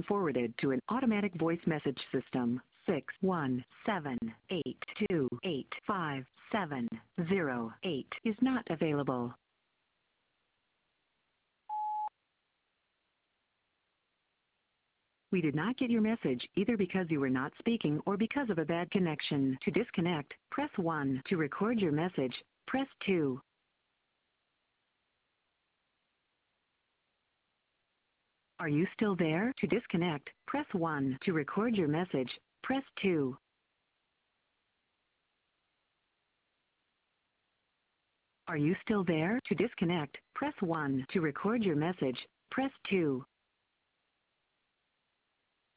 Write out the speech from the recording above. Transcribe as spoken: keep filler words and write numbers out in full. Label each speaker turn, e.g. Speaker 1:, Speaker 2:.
Speaker 1: been forwarded to an automatic voice message system. six one seven eight two eight five seven zero eight is not available. We did not get your message either because you were not speaking or because of a bad connection. To disconnect, press one. To record your message, press two. Are you still there? To disconnect, press one. To record your message, press two. Are you still there? To disconnect, press one. To record your message, press two.